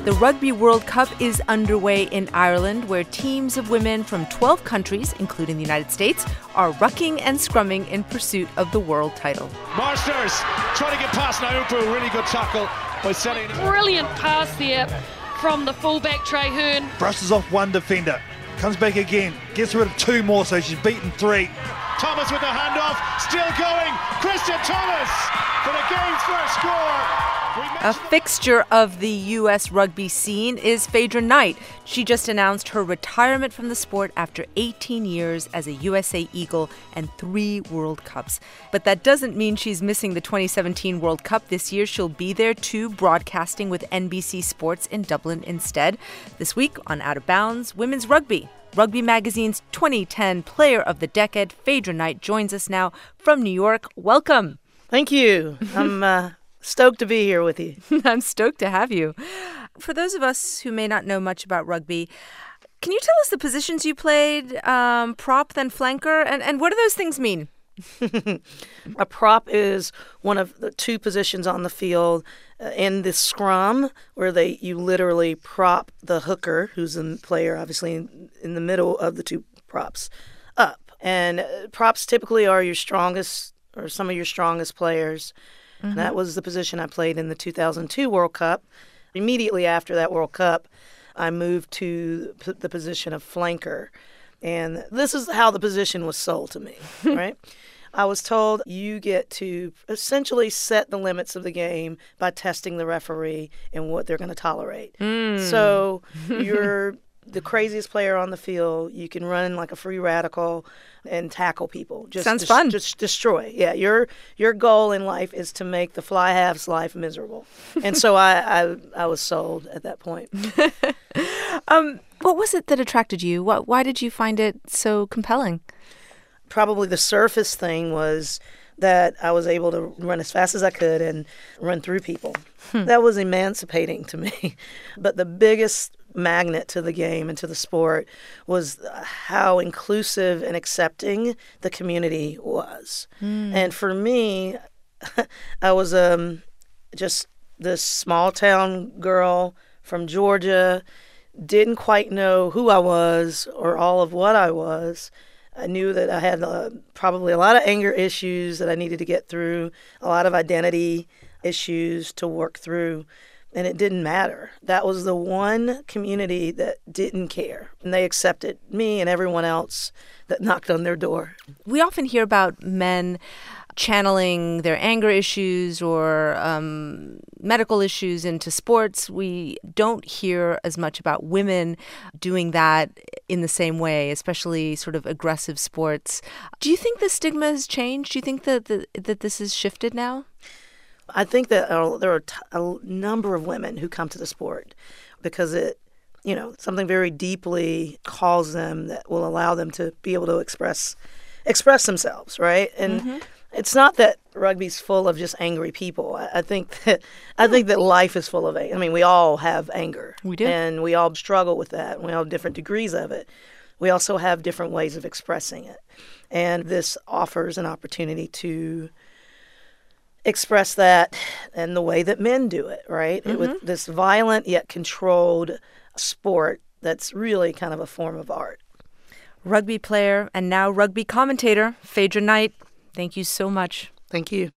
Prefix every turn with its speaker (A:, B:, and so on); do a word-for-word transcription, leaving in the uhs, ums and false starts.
A: The Rugby World Cup is underway in Ireland, where teams of women from twelve countries, including the United States, are rucking and scrumming in pursuit of the world title.
B: Marsters trying to get past Naupu. Really good tackle by Selly.
C: Brilliant pass there from the fullback, Trey Hearn.
D: Brushes off one defender, comes back again, gets rid of two more, so she's beaten three.
B: Thomas with the handoff, still going. Christian Thomas for the game's first score.
A: A fixture of the U S rugby scene is Phaedra Knight. She just announced her retirement from the sport after eighteen years as a U S A Eagle and three World Cups. But that doesn't mean she's missing the twenty seventeen World Cup. This year she'll be there too, broadcasting with N B C Sports in Dublin instead. This week on Out of Bounds, women's rugby. Rugby Magazine's twenty ten Player of the Decade, Phaedra Knight, joins us now from New York. Welcome.
E: Thank you. I'm uh, stoked to be here with you.
A: I'm stoked to have you. For those of us who may not know much about rugby, can you tell us the positions you played, um, prop, then flanker, and, and what do those things mean?
E: A prop is one of the two positions on the field uh, in the scrum, where they you literally prop the hooker, who's a player obviously in, in the middle of the two props, up. And uh, props typically are your strongest or some of your strongest players. Mm-hmm. And that was the position I played in the two thousand two World Cup. Immediately after that World Cup, I moved to p- the position of flanker. And this is how the position was sold to me, right? I was told you get to essentially set the limits of the game by testing the referee and what they're going to tolerate.
A: Mm.
E: So you're the craziest player on the field. You can run like a free radical and tackle people. Just
A: Sounds
E: des-
A: fun.
E: Just destroy. Yeah, your your goal in life is to make the fly half's life miserable. And so I, I, I was sold at that point.
A: um, what was it that attracted you? What, why did you find it so compelling?
E: Probably the surface thing was that I was able to run as fast as I could and run through people. Hmm. That was emancipating to me. But the biggest magnet to the game and to the sport was how inclusive and accepting the community was. Hmm. And for me, I was um, just this small town girl from Georgia, didn't quite know who I was or all of what I was. I knew that I had uh, probably a lot of anger issues that I needed to get through, a lot of identity issues to work through, and it didn't matter. That was the one community that didn't care, and they accepted me and everyone else that knocked on their door.
A: We often hear about men channeling their anger issues or um, medical issues into sports. We don't hear as much about women doing that in the same way, especially sort of aggressive sports. Do you think the stigma has changed? Do you think that the, that this has shifted now?
E: I think that uh, there are t- a number of women who come to the sport because it, you know, something very deeply calls them that will allow them to be able to express express themselves, right? And mm-hmm. It's not that rugby's full of just angry people. I, I think that I think that life is full of anger. I mean, we all have anger.
A: We do.
E: And we all struggle with that. We all have different degrees of it. We also have different ways of expressing it. And this offers an opportunity to express that in the way that men do it, right? Mm-hmm. It, with this violent yet controlled sport that's really kind of a form of art.
A: Rugby player and now rugby commentator, Phaedra Knight. Thank you so much.
E: Thank you.